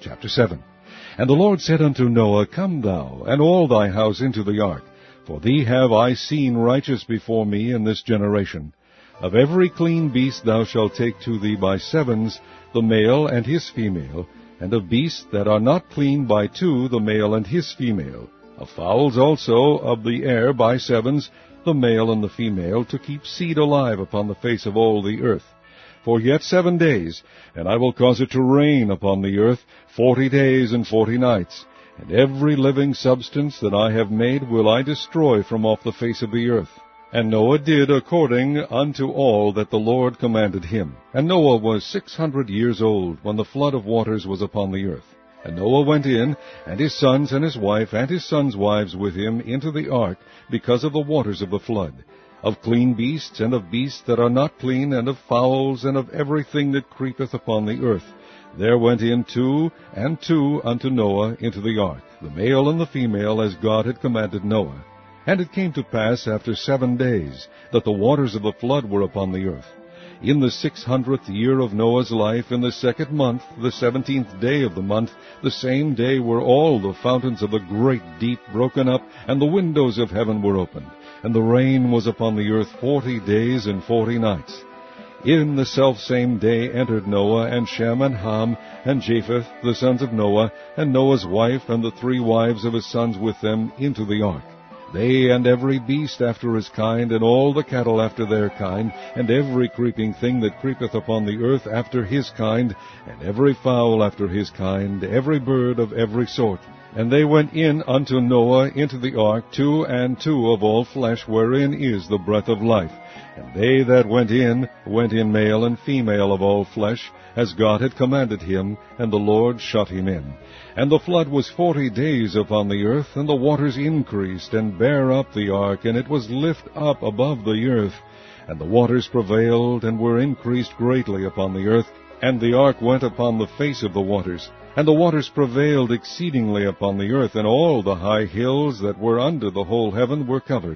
Chapter 7. And the Lord said unto Noah, Come thou, and all thy house into the ark, for thee have I seen righteous before me in this generation. Of every clean beast thou shalt take to thee by sevens, the male and his female, and of beasts that are not clean by two, the male and his female. Of fowls also of the air by sevens, the male and the female, to keep seed alive upon the face of all the earth. For yet 7 days, and I will cause it to rain upon the earth 40 days and 40 nights. And every living substance that I have made will I destroy from off the face of the earth. And Noah did according unto all that the Lord commanded him. And Noah was 600 years old when the flood of waters was upon the earth. And Noah went in, and his sons and his wife and his sons' wives with him into the ark, because of the waters of the flood. Of clean beasts, and of beasts that are not clean, and of fowls, and of everything that creepeth upon the earth. There went in 2 and 2 unto Noah into the ark, the male and the female, as God had commanded Noah. And it came to pass after 7 days, that the waters of the flood were upon the earth. In the 600th year of Noah's life, in the 2nd month, the 17th day of the month, the same day were all the fountains of the great deep broken up, and the windows of heaven were opened. And the rain was upon the earth 40 days and 40 nights. In the selfsame day entered Noah, and Shem, and Ham, and Japheth, the sons of Noah, and Noah's wife, and the 3 wives of his sons with them, into the ark. They and every beast after his kind, and all the cattle after their kind, and every creeping thing that creepeth upon the earth after his kind, and every fowl after his kind, every bird of every sort. And they went in unto Noah into the ark, 2 and 2 of all flesh, wherein is the breath of life. And they that went in male and female of all flesh, as God had commanded him, and the Lord shut him in. And the flood was 40 days upon the earth, and the waters increased, and bare up the ark, and it was lift up above the earth. And the waters prevailed, and were increased greatly upon the earth, and the ark went upon the face of the waters. And the waters prevailed exceedingly upon the earth, and all the high hills that were under the whole heaven were covered.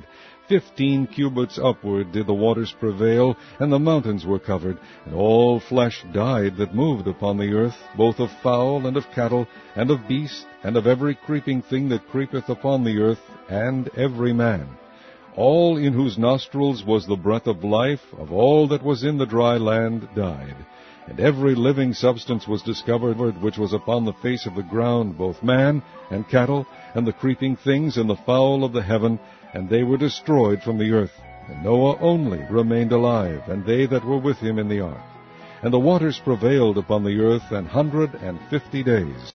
15 cubits upward did the waters prevail, and the mountains were covered, and all flesh died that moved upon the earth, both of fowl and of cattle, and of beast, and of every creeping thing that creepeth upon the earth, and every man. All in whose nostrils was the breath of life, of all that was in the dry land, died. And every living substance was discovered which was upon the face of the ground, both man and cattle, and the creeping things, and the fowl of the heaven, and they were destroyed from the earth. And Noah only remained alive, and they that were with him in the ark. And the waters prevailed upon the earth 150 days.